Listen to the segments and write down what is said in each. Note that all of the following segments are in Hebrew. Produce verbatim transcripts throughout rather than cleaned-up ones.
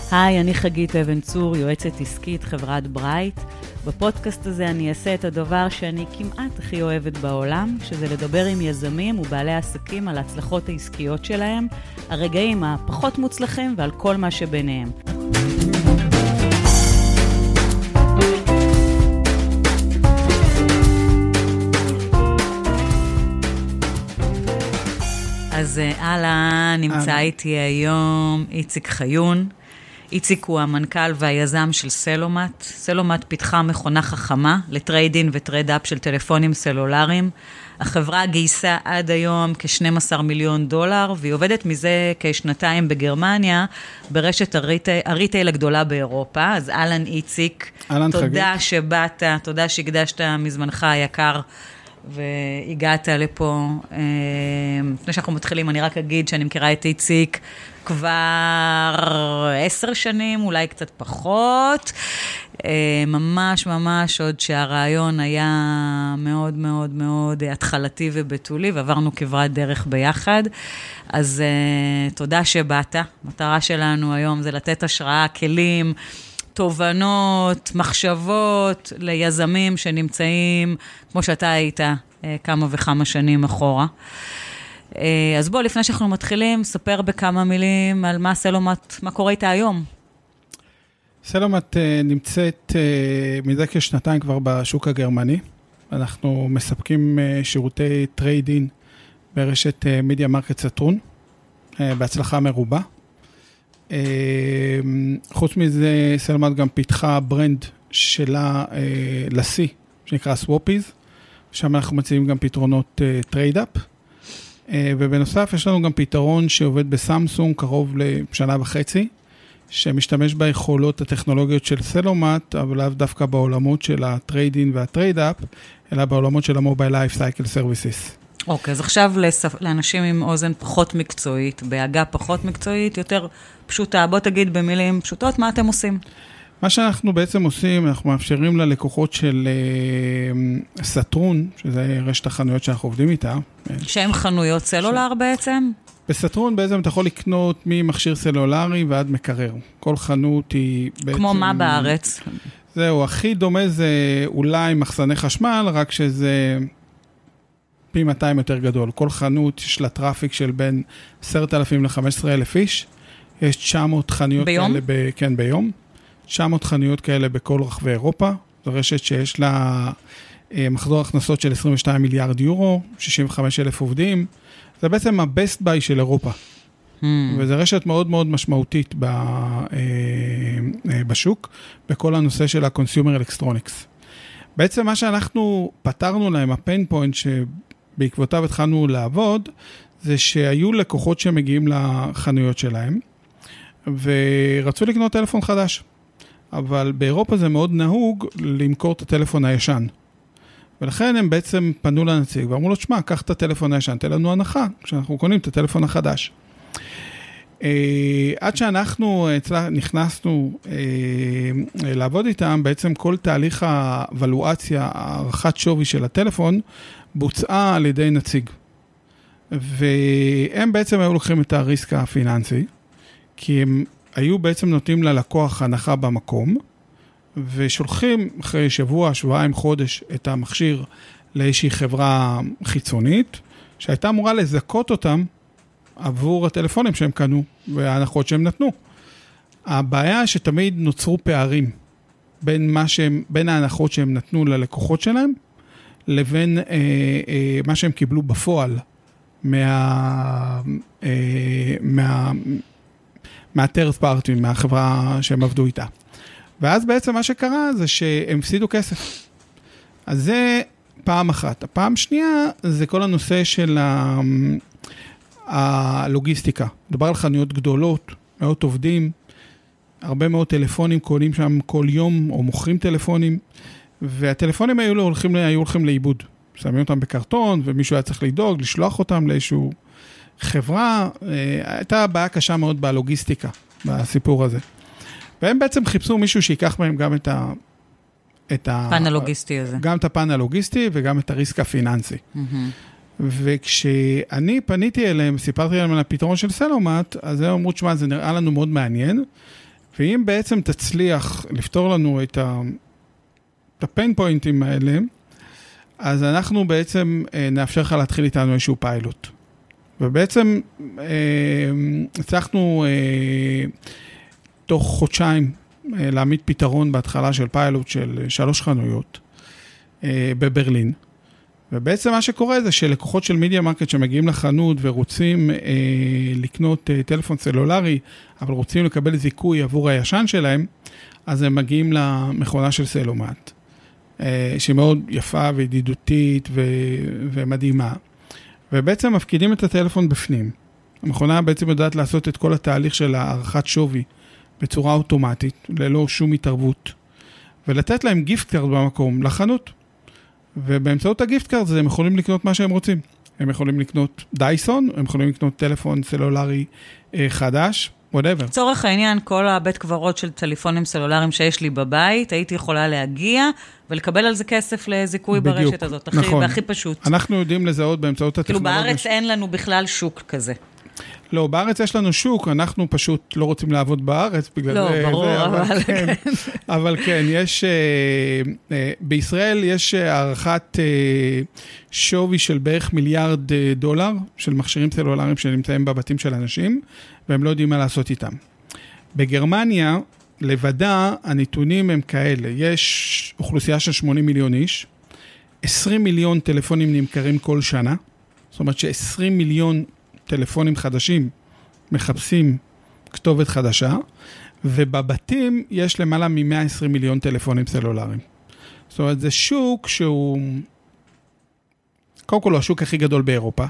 היי, אני חגית אבן צור, יועצת עסקית חברת ברייט. בפודקאסט הזה אני אעשה את הדבר שאני כמעט הכי אוהבת בעולם, שזה לדבר עם יזמים ובעלי עסקים על ההצלחות העסקיות שלהם, הרגעים הפחות מוצלחים ועל כל מה שביניהם. אז הלאה, נמצא איתי היום איציק חיון. איציק הוא המנכ"ל והיזם של סלומט. סלומט פיתחה מכונה חכמה לטריידין וטרייד-אפ של טלפונים סלולריים. החברה גייסה עד היום כ-שנים עשר מיליון דולר, והיא עובדת מזה כשנתיים בגרמניה, ברשת הריטייל, הריטייל הגדולה באירופה. אז אלן איציק, אלן תודה חגית. שבאת, תודה שהקדשת מזמנך היקר, והגעת לפה. לפני שאנחנו מתחילים, אני רק אגיד שאני מכירה את איציק כבר עשר שנים, אולי קצת פחות. ממש ממש עוד שהרעיון היה מאוד מאוד מאוד התחלתי ובתולי, ועברנו כברת דרך ביחד. אז תודה שבאת. המטרה שלנו היום זה לתת השראה, כלים, תובנות, מחשבות ליזמים שנמצאים, כמו שאתה היית, כמה וכמה שנים אחורה. אז בוא, לפני שאנחנו מתחילים, ספר בכמה מילים על מה סלומט, מה קורה איתה היום. סלומט נמצאת מזה כשנתיים כבר בשוק הגרמני. אנחנו מספקים שירותי טריידין ברשת מדיה מרקט סטרון, בהצלחה מרובה. חוץ מזה, סלומט גם פיתחה ברנד שלה לסי, שנקרא סוופיז, שם אנחנו מציעים גם פתרונות טרייד-אפ, ובנוסף יש לנו גם פתרון שעובד בסמסונג קרוב לשנה וחצי, שמשתמש ביכולות הטכנולוגיות של סלומט, אבל לאו דווקא בעולמות של הטריידין והטרייד-אפ, אלא בעולמות של המובייל לייף סייקל סרוויסיס. אוקיי, אז עכשיו לאנשים עם אוזן פחות מקצועית, בהגה פחות מקצועית, יותר פשוטה. בוא תגיד במילים פשוטות, מה אתם עושים? מה שאנחנו בעצם עושים, אנחנו מאפשרים ללקוחות של סטרון, שזה רשת החנויות שאנחנו עובדים איתה. שהם חנויות סלולר בעצם? בסטרון בעצם אתה יכול לקנות ממכשיר סלולרי ועד מקרר. כל חנות היא בעצם... כמו מה בארץ? זהו, הכי דומה זה אולי מחסני חשמל, רק שזה פי מאתיים יותר גדול. כל חנות יש לה טראפיק של בין עשרת אלפים ל-חמישה עשר אלף איש. יש תשע מאות חנויות ביום? כאלה, ב... כן, ביום. תשע מאות חנויות כאלה בכל רחבי אירופה. זו רשת שיש לה מחזור הכנסות של עשרים ושניים מיליארד יורו, שישים וחמישה אלף עובדים. זה בעצם ה-best buy של אירופה. Hmm. וזו רשת מאוד מאוד משמעותית ב, בשוק, בכל הנושא של ה-consumer electronics. בעצם מה שאנחנו פתרנו להם, ה-pain point שבעקבותיו התחלנו לעבוד, זה שהיו לקוחות שמגיעים לחנויות שלהם, ורצו לקנות טלפון חדש. אבל באירופה זה מאוד נהוג למכור את הטלפון הישן. ולכן הם בעצם פנו לנציג, ואמרו לו, תשמע, קח את הטלפון הישן, תן לנו הנחה, כשאנחנו קונים את הטלפון החדש. עד שאנחנו נכנסנו לעבוד איתם, בעצם כל תהליך האבלואציה, הערכת שווי של הטלפון, בוצעה על ידי נציג. והם בעצם היו לוקחים את הריסק הפיננסי, כי הם היו בעצם נותנים ללקוח הנחה במקום, ושולחים אחרי שבוע, שבועיים, חודש את המכשיר לאיזושהי חברה חיצונית, שהייתה אמורה לזכות אותם עבור הטלפונים שהם קנו וההנחות שהם נתנו. הבעיה שתמיד נוצרו פערים בין, מה שהם, בין ההנחות שהם נתנו ללקוחות שלהם, לבין אה, אה, מה שהם קיבלו בפועל מה... אה, מה מה-third party, מהחברה שהם עבדו איתה. ואז בעצם מה שקרה זה שהם הפסידו כסף. אז זה פעם אחת. הפעם שנייה זה כל הנושא של ה... הלוגיסטיקה. מדובר על חנויות גדולות, מאות עובדים, הרבה מאוד טלפונים קונים שם כל יום, או מוכרים טלפונים, והטלפונים היו הולכים, היו הולכים לאיבוד. שמים אותם בקרטון, ומישהו היה צריך לדאוג, לשלוח אותם לאיזשהו חברה. הייתה בעיה קשה מאוד בלוגיסטיקה, בסיפור הזה. והם בעצם חיפשו מישהו שיקח מהם גם את ה... את הפן הלוגיסטי הזה. גם את הפן הלוגיסטי וגם את הריסק הפיננסי. וכשאני פניתי אליהם, סיפרתי להם על הפתרון של סלומט, אז הם אמרו, שמה, זה נראה לנו מאוד מעניין. ואם בעצם תצליח לפתור לנו את ה... את הפיין פוינטים האלה, אז אנחנו בעצם נאפשר לך להתחיל איתנו איזשהו פיילוט. ובעצם הצלחנו תוך חודשיים להעמיד פתרון בהתחלה של פיילוט של שלוש חנויות בברלין. ובעצם מה שקורה זה שלקוחות של מידיה מרקט שמגיעים לחנות ורוצים לקנות טלפון סלולרי, אבל רוצים לקבל זיכוי עבור הישן שלהם, אז הם מגיעים למכונה של סלומט. שהיא מאוד יפה וידידותית ו... ומדהימה. ובעצם מפקידים את הטלפון בפנים. המכונה בעצם יודעת לעשות את כל התהליך של הערכת שווי בצורה אוטומטית, ללא שום התערבות, ולתת להם גיפט קארד במקום לחנות. ובאמצעות הגיפט קארד הם יכולים לקנות מה שהם רוצים. הם יכולים לקנות דייסון, הם יכולים לקנות טלפון סלולרי חדש, whatever. צורך העניין, כל הבית קברות של טלפונים סלולריים שיש לי בבית, הייתי יכולה להגיע ולקבל על זה כסף לזיכוי בדיוק, ברשת הזאת, הכי, נכון. והכי פשוט. אנחנו יודעים לזהות באמצעות הטכנולוגיה. כאילו בארץ אין לנו בכלל שוק כזה. לא, בארץ יש לנו שוק, אנחנו פשוט לא רוצים לעבוד בארץ, בגלל לא, זה, ברור, זה, אבל, אבל כן. כן. אבל כן, יש, בישראל יש הערכת שווי של בערך מיליארד דולר, של מכשירים סלולריים שנמצאים בבתים של אנשים, והם לא יודעים מה לעשות איתם. בגרמניה, לבדה, הנתונים הם כאלה, יש אוכלוסייה של שמונים מיליון איש, עשרים מיליון טלפונים נמכרים כל שנה, זאת אומרת ש-עשרים מיליון טלפונים חדשים מחפשים כתובת חדשה, ובבתים יש למעלה מ-מאה ועשרים מיליון טלפונים סלולריים. זאת אומרת, זה שוק שהוא, קודם כל הוא השוק הכי גדול באירופה,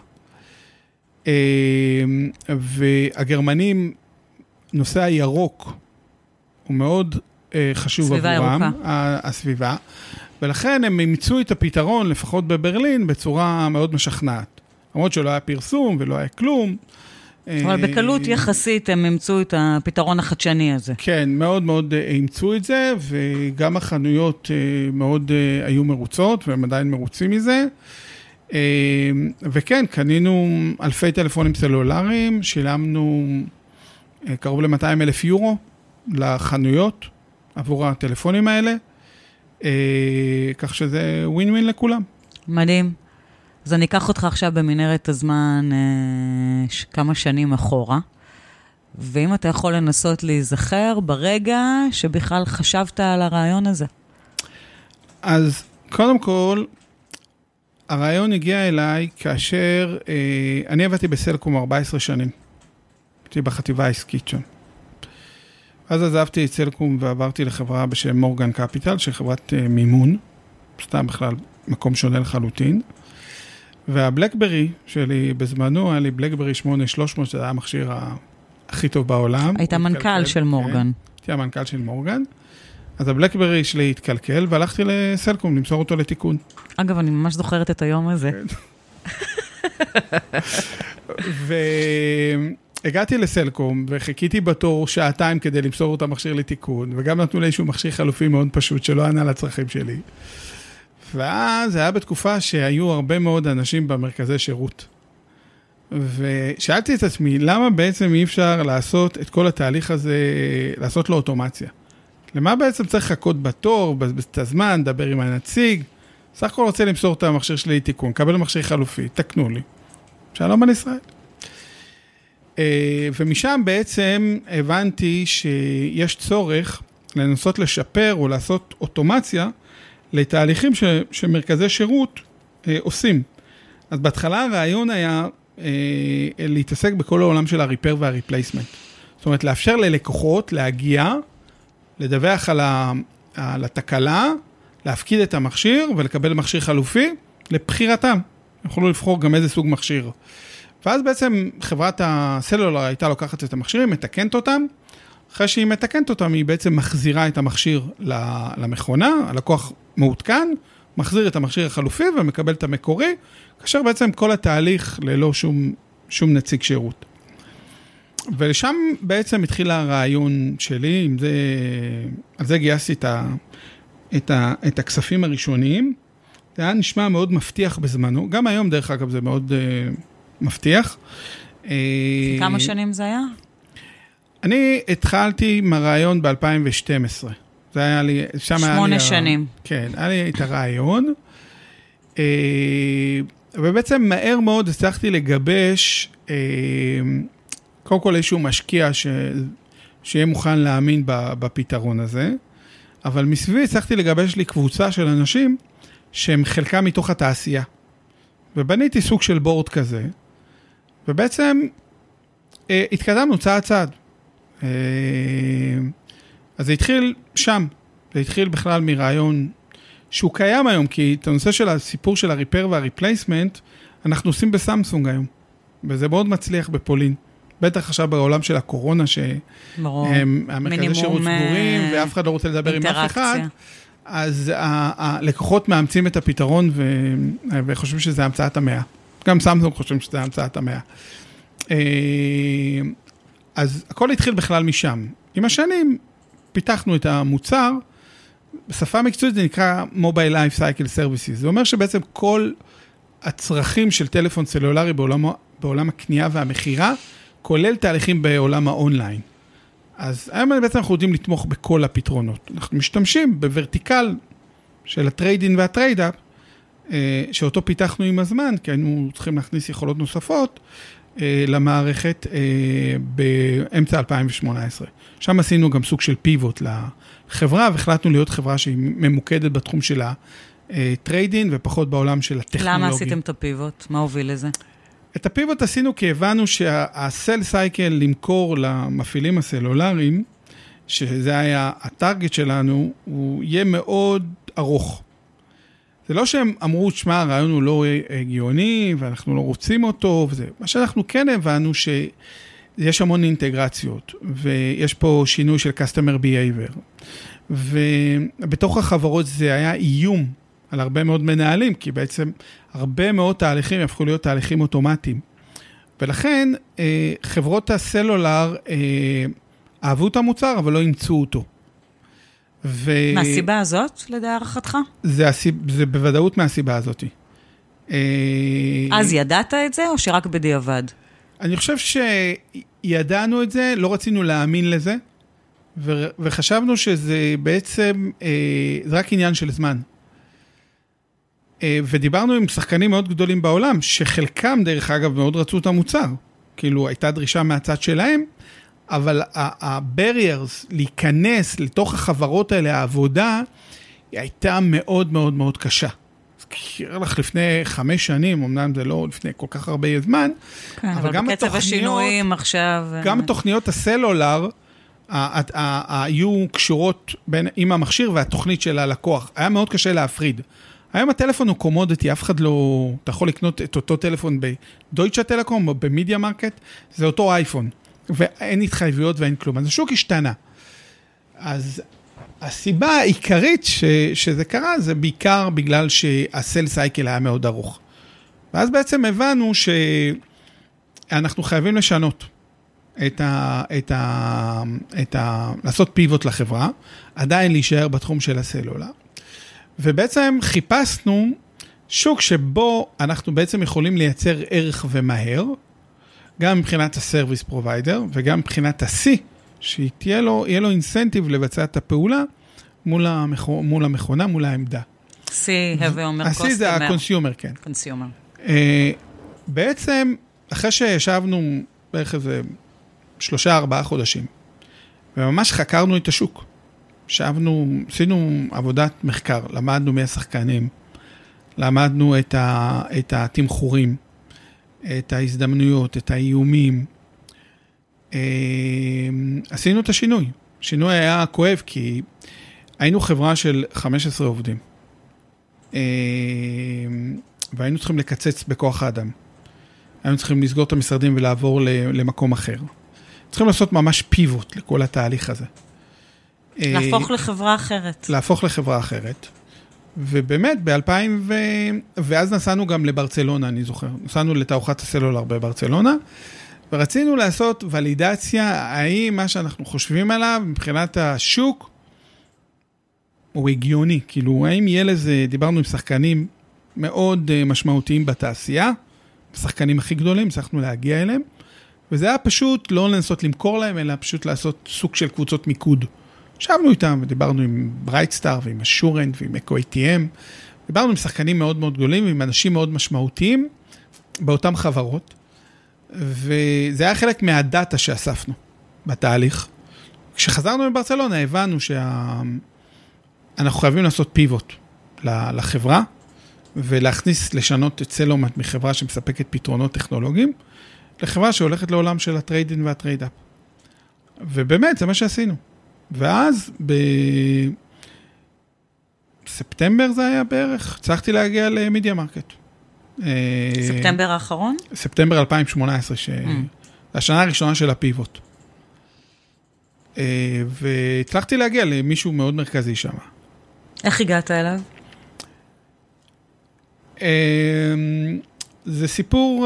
והגרמנים, נושא הירוק, הוא מאוד חשוב עבורם, הסביבה, ולכן הם אימצו את הפתרון, לפחות בברלין, בצורה מאוד משכנעת. למרות שלא היה פרסום ולא היה כלום. אבל בקלות יחסית הם אימצו את הפתרון החדשני הזה. כן, מאוד מאוד אימצו את זה, וגם החנויות מאוד היו מרוצות, והם עדיין מרוצים מזה. וכן, קנינו אלפי טלפונים סלולריים, שילמנו קרוב ל-מאתיים אלף יורו לחנויות עבור הטלפונים האלה, כך שזה ווין ווין לכולם. מדהים. אז אני אקח אותך עכשיו במנהרת הזמן ש... כמה שנים אחורה, ואם אתה יכול לנסות להיזכר ברגע שבכלל חשבת על הרעיון הזה. אז קודם כל, הרעיון הגיע אליי כאשר אה, אני עבדתי בסלקום ארבע עשרה שנים. הייתי בחטיבה העסקית שם. אז עזבתי את סלקום ועברתי לחברה בשם מורגן קפיטל, שהיא חברת אה, מימון, סתם בכלל מקום שונה לחלוטין. והבלקברי שלי בזמנו, היה לי בלקברי שמונה שלוש מאות, שזה היה המכשיר הכי טוב בעולם. היית המנכ"ל של מורגן. הייתי המנכ"ל של מורגן. אז הבלקברי שלי התקלקל, והלכתי לסלקום, למסור אותו לתיקון. אגב, אני ממש זוכרת את היום הזה. והגעתי לסלקום, וחיכיתי בתור שעתיים כדי למסור את המכשיר לתיקון, וגם נתנו לי איזשהו מכשיר חלופי מאוד פשוט, שלא ענה לצרכים שלי. ואז זה היה בתקופה שהיו הרבה מאוד אנשים במרכזי שירות. ושאלתי את עצמי, למה בעצם אי אפשר לעשות את כל התהליך הזה, לעשות לו אוטומציה? למה בעצם צריך לחכות בתור, את הזמן, לדבר עם הנציג? סך הכל רוצה למסור את המכשיר שלי לתיקון, קבל מכשיר חלופי, תקנו לי. שלום על ישראל. ומשם בעצם הבנתי שיש צורך לנסות לשפר או לעשות אוטומציה, לתהליכים ש, שמרכזי שירות אה, עושים. אז בהתחלה הרעיון היה אה, להתעסק בכל העולם של הריפר והריפלייסמנט. זאת אומרת, לאפשר ללקוחות להגיע, לדווח על, ה, על התקלה, להפקיד את המכשיר ולקבל מכשיר חלופי לבחירתם. יכולו לבחור גם איזה סוג מכשיר. ואז בעצם חברת הסלולר הייתה לוקחת את המכשירים, מתקנת אותם, אחרי שהיא מתקנת אותם, היא בעצם מחזירה את המכשיר למכונה, הלקוח מעודכן, מחזיר את המכשיר החלופי ומקבל את המקורי, כאשר בעצם כל התהליך ללא שום, שום נציג שירות. ולשם בעצם התחיל הרעיון שלי, עם זה, על זה גייסתי את, ה, את, ה, את הכספים הראשוניים, זה היה נשמע מאוד מבטיח בזמנו, גם היום דרך אגב זה מאוד uh, מבטיח. כמה שנים זה היה? אני התחלתי עם הרעיון ב-אלפיים ושתים עשרה. זה היה לי, שם היה לי... שמונה שנים. כן, היה לי את הרעיון. ובעצם מהר מאוד הצלחתי לגבש, קודם כל איזשהו משקיע ש... שיהיה מוכן להאמין בפתרון הזה, אבל מסביבי הצלחתי לגבש לי קבוצה של אנשים שהם חלקם מתוך התעשייה. ובניתי סוג של בורד כזה, ובעצם התקדמנו צעד צעד. אז זה התחיל שם, זה התחיל בכלל מרעיון שהוא קיים היום, כי את הנושא של הסיפור של הריפר והריפלייסמנט, אנחנו עושים בסמסונג היום, וזה מאוד מצליח בפולין. בטח עכשיו בעולם של הקורונה, שהמרכזי שירות סגורים, ואף אחד לא רוצה לדבר עם אף אחד, אז הלקוחות מאמצים את הפתרון, וחושבים שזה המצאת המאה. גם סמסונג חושבים שזה המצאת המאה. אז הכל התחיל בכלל משם. עם השנים פיתחנו את המוצר, בשפה מקצועית זה נקרא Mobile Life Cycle Services. זה אומר שבעצם כל הצרכים של טלפון סלולרי בעולם, בעולם הקנייה והמחירה, כולל תהליכים בעולם האונליין. אז היום בעצם אנחנו יודעים לתמוך בכל הפתרונות. אנחנו משתמשים בוורטיקל של הטריידין והטריידאפ, שאותו פיתחנו עם הזמן, כי היינו צריכים להכניס יכולות נוספות, למערכת באמצע אלפיים ושמונה עשרה. שם עשינו גם סוג של פיבוט לחברה, והחלטנו להיות חברה שהיא ממוקדת בתחום של הטריידין, ופחות בעולם של הטכנולוגיה. למה עשיתם את הפיבוט? מה הוביל לזה? את הפיבוט עשינו כי הבנו שהסל סייקל למכור למפעילים הסלולריים, שזה היה הטארגט שלנו, הוא יהיה מאוד ארוך. זה לא שהם אמרו, שמה, הרעיון הוא לא הגיוני, ואנחנו לא רוצים אותו, וזה. מה שאנחנו כן הבנו שיש המון אינטגרציות, ויש פה שינוי של customer behavior, ובתוך החברות זה היה איום על הרבה מאוד מנהלים, כי בעצם הרבה מאוד תהליכים יהפכו להיות תהליכים אוטומטיים. ולכן חברות הסלולר אהבו את המוצר, אבל לא אימצו אותו. ו... מהסיבה הזאת, לדערכתך? זה, הסיב... זה בוודאות מהסיבה הזאת. אז ידעת את זה, או שרק בדיעבד? אני חושב שידענו את זה, לא רצינו להאמין לזה, ו... וחשבנו שזה בעצם, זה רק עניין של זמן. ודיברנו עם שחקנים מאוד גדולים בעולם, שחלקם, דרך אגב, מאוד רצו את המוצר. כאילו, הייתה דרישה מהצד שלהם, אבל ה-barriers להיכנס לתוך החברות האלה, העבודה, היא הייתה מאוד מאוד מאוד קשה. אז קרא לך לפני חמש שנים, אמנם זה לא לפני כל כך הרבה זמן, כן, אבל, אבל גם בקצב התוכניות, השינויים עכשיו... גם תוכניות הסלולר, היו קשורות בין, עם המכשיר והתוכנית של הלקוח. היה מאוד קשה להפריד. היום הטלפון הוא קומודיטי, אף אחד לא... אתה יכול לקנות את אותו טלפון בדויטשה טלקום או במדיה מרקט, זה אותו אייפון. ואין התחייבויות ואין כלום. אז השוק השתנה. אז הסיבה העיקרית ש, שזה קרה, זה בעיקר בגלל שהסל סייקל היה מאוד ארוך. ואז בעצם הבנו שאנחנו חייבים לשנות את ה, את ה, את ה, לעשות פיבוט לחברה, עדיין להישאר בתחום של הסלולר. ובעצם חיפשנו שוק שבו אנחנו בעצם יכולים לייצר ערך ומהר, גם מבחינת הסרוויס פרוביידר, וגם מבחינת ה-C, שיהיה לו, יהיה לו אינסנטיב לבצע את הפעולה מול, המכו, מול המכונה, מול העמדה. C, הווה אומר קוסטומר. ה-C זה ה-consumer, כן. consumer. Uh, בעצם, אחרי שישבנו בערך איזה שלושה, ארבעה חודשים, וממש חקרנו את השוק. ישבנו, עשינו עבודת מחקר, למדנו מהשחקנים, למדנו את, ה, את התמחורים, את ההזדמנויות, את האיומים. עשינו את השינוי. השינוי היה כואב, כי היינו חברה של חמישה עשר עובדים. והיינו צריכים לקצץ בכוח האדם. היינו צריכים לסגור את המשרדים ולעבור למקום אחר. צריכים לעשות ממש פיבוט לכל התהליך הזה. להפוך לחברה אחרת. להפוך לחברה אחרת. ובאמת, ב-אלפיים ו... ואז נסענו גם לברצלונה, אני זוכר. נסענו לתערוכת הסלולר בברצלונה, ורצינו לעשות ולידציה, האם מה שאנחנו חושבים עליו, מבחינת השוק, הוא הגיוני. כאילו, האם יהיה לזה, דיברנו עם שחקנים מאוד משמעותיים בתעשייה, השחקנים הכי גדולים, הצלחנו להגיע אליהם, וזה היה פשוט לא לנסות למכור להם, אלא פשוט לעשות סוג של קבוצות מיקוד. ישבנו איתם ודיברנו עם ברייטסטאר ועם אשורנט ועם אקו איי טי אם, דיברנו עם שחקנים מאוד מאוד גדולים ועם אנשים מאוד משמעותיים באותם חברות, וזה היה חלק מהדאטה שאספנו בתהליך. כשחזרנו מברצלונה הבנו שאנחנו חייבים לעשות פיבוט לחברה, ולהכניס, לשנות את סלומט מחברה שמספקת פתרונות טכנולוגיים, לחברה שהולכת לעולם של הטריידין והטריידאפ. ובאמת, זה מה שעשינו. ואז בספטמבר זה היה בערך, צריכתי להגיע למידיה מרקט. ספטמבר האחרון? ספטמבר אלפיים שמונה עשרה, השנה הראשונה של הפיבוט. והצלחתי להגיע למישהו מאוד מרכזי שם. איך הגעת אליו? זה סיפור,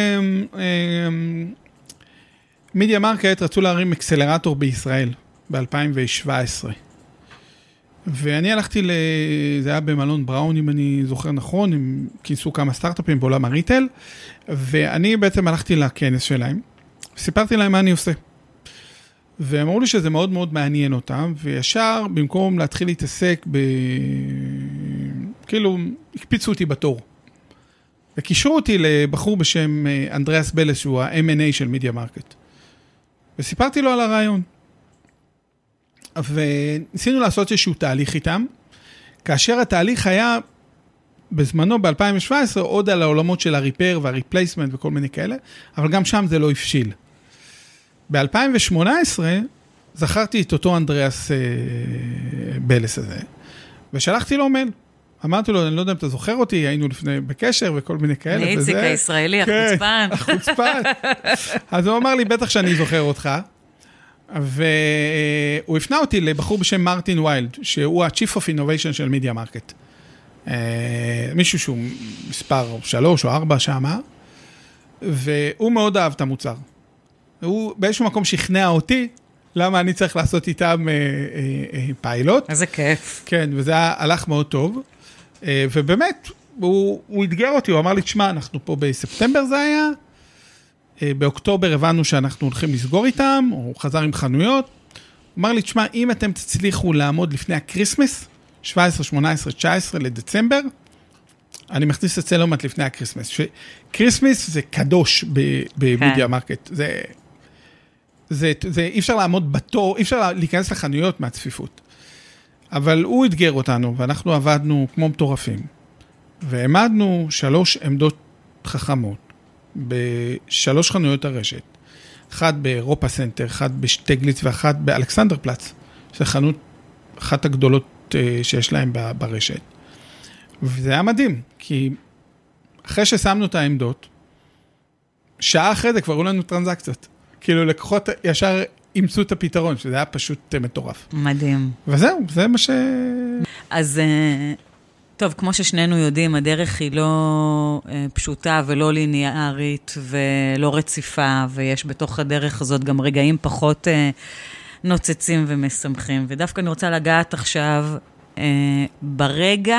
מידיה מרקט רצו להרים אקסלרטור בישראל ב-אלפיים שבע עשרה. ואני הלכתי, זה היה במלון בראון, אם אני זוכר נכון, הם כינסו כמה סטארט-אפים בעולם הריטל, ואני בעצם הלכתי לכנס שלהם, וסיפרתי להם מה אני עושה. והם אמרו לי שזה מאוד מאוד מעניין אותם, וישר, במקום להתחיל להתעסק ב... כאילו, הקפיצו אותי בתור. וקישרו אותי לבחור בשם אנדריאס בלס, שהוא ה-אם אנד איי של מידיה מרקט. וסיפרתי לו על הרעיון. וניסינו לעשות איזשהו תהליך איתם, כאשר התהליך היה בזמנו ב-אלפיים שבע עשרה עוד על העולמות של הריפר והריפלייסמנט וכל מיני כאלה, אבל גם שם זה לא הפשיל. ב-אלפיים שמונה עשרה זכרתי את אותו אנדריאס אה, בלס הזה, ושלחתי לו מייל. אמרתי לו, אני לא יודע אם אתה זוכר אותי, היינו לפני בקשר וכל מיני כאלה. איציק הישראלי, החוצפן. החוצפן. אז הוא אמר לי, בטח שאני זוכר אותך. והוא הפנה אותי לבחור בשם מרטין ויילד, שהוא ה-Chief of Innovation של מידיה מרקט. מישהו שהוא מספר שלוש או ארבע שמה, והוא מאוד אהב את המוצר. הוא באיזשהו מקום שכנע אותי, למה אני צריך לעשות איתם פיילוט. איזה כיף. כן, וזה הלך מאוד טוב. ובאמת, הוא, הוא התגר אותי, הוא אמר לי, תשמע, אנחנו פה בספטמבר זה היה, באוקטובר הבנו שאנחנו הולכים לסגור איתם, הוא חזר עם חנויות, הוא אמר לי, תשמע, אם אתם תצליחו לעמוד לפני הקריסמס, שבע עשרה, שמונה עשרה, תשע עשרה לדצמבר, אני מכניס את סלומט לפני הקריסמס. קריסמס זה קדוש במידיה מרקט. זה, זה, זה, אי אפשר לעמוד בתור, אי אפשר להיכנס לחנויות מהצפיפות. אבל הוא התגר אותנו, ואנחנו עבדנו כמו מטורפים. והעמדנו שלוש עמדות חכמות, בשלוש חנויות הרשת. אחת באירופה סנטר, אחת בשטגליץ, ואחת באלכסנדר פלץ. זו חנות, אחת הגדולות שיש להם ברשת. וזה היה מדהים, כי אחרי ששמנו את העמדות, שעה אחרי זה כבר היו לנו טרנזקציות. כאילו לקוחות ישר אימצו את הפתרון, שזה היה פשוט מטורף. מדהים. וזהו, זה מה ש... אז טוב, כמו ששנינו יודעים, הדרך היא לא פשוטה ולא ליניארית ולא רציפה, ויש בתוך הדרך הזאת גם רגעים פחות נוצצים ומשמחים. ודווקא אני רוצה לגעת עכשיו ברגע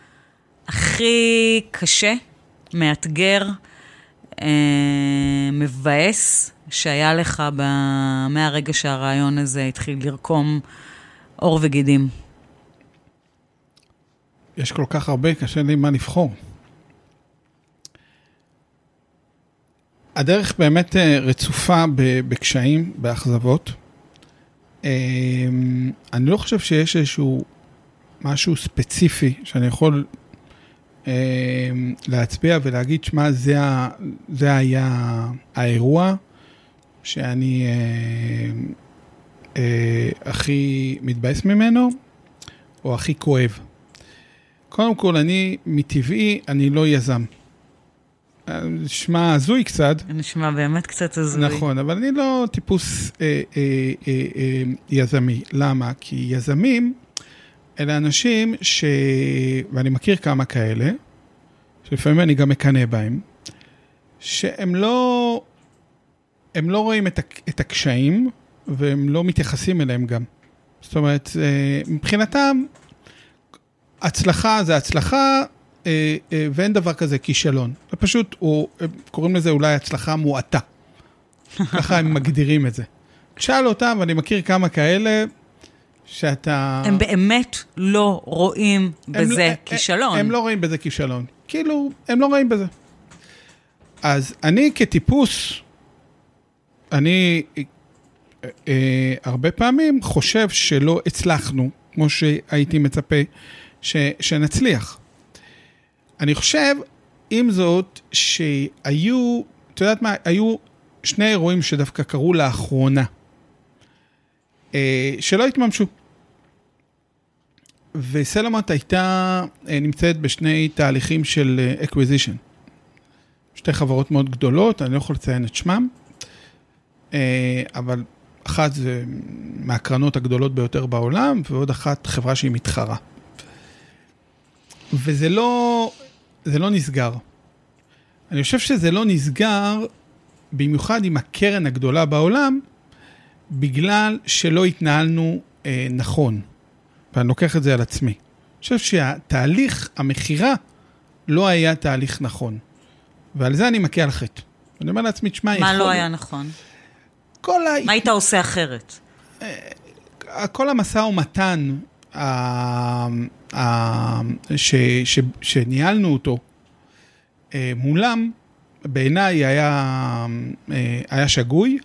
הכי קשה, מאתגר, מבאס, שהיה לך מהרגע שהרעיון הזה התחיל לרקום אור וגידים. יש כל כך הרבה, קשה לי מה לבחור. הדרך באמת רצופה בקשיים, באכזבות. אני לא חושב שיש איזשהו משהו ספציפי שאני יכול להצביע ולהגיד שמה זה, זה היה האירוע שאני הכי מתבאס ממנו או הכי כואב. קודם כל, אני מטבעי, אני לא יזם. נשמע הזוי קצת. נשמע באמת קצת הזוי. נכון, אבל אני לא טיפוס אה, אה, אה, אה, יזמי. למה? כי יזמים אלה אנשים ש... ואני מכיר כמה כאלה, שלפעמים אני גם מקנה בהם, שהם לא, הם לא רואים את, את הקשיים, והם לא מתייחסים אליהם גם. זאת אומרת, מבחינתם, הצלחה זה הצלחה, ואין דבר כזה כישלון. ופשוט, קוראים לזה אולי הצלחה מועטה. ככה הם מגדירים את זה. שאל אותם, ואני מכיר כמה כאלה, שאתה... הם באמת לא רואים בזה כישלון. הם לא רואים בזה כישלון. כאילו, הם לא רואים בזה. אז אני כטיפוס, אני אה, הרבה פעמים חושב שלא הצלחנו, כמו שהייתי מצפה ש, שנצליח. אני חושב, עם זאת, שהיו, אתה יודעת מה, היו שני אירועים שדווקא קרו לאחרונה, אה, שלא התממשו. וסלומונט הייתה, נמצאת בשני תהליכים של acquisition. שתי חברות מאוד גדולות, אני לא יכול לציין את שמם, אבל אחת זה מהקרנות הגדולות ביותר בעולם, ועוד אחת חברה שהיא מתחרה. וזה לא, זה לא נסגר. אני חושב שזה לא נסגר, במיוחד עם הקרן הגדולה בעולם, בגלל שלא התנהלנו אה, נכון. ואני לוקח את זה על עצמי. אני חושב שהתהליך, המחירה, לא היה תהליך נכון. ועל זה אני מכה על חטא. אני אומר לעצמי, תשמע, מה לא היה נכון? כל ה... מה היית עושה אחרת? כל המשא ומתן שניהלנו אותו מולם, בעיניי היה שגוי.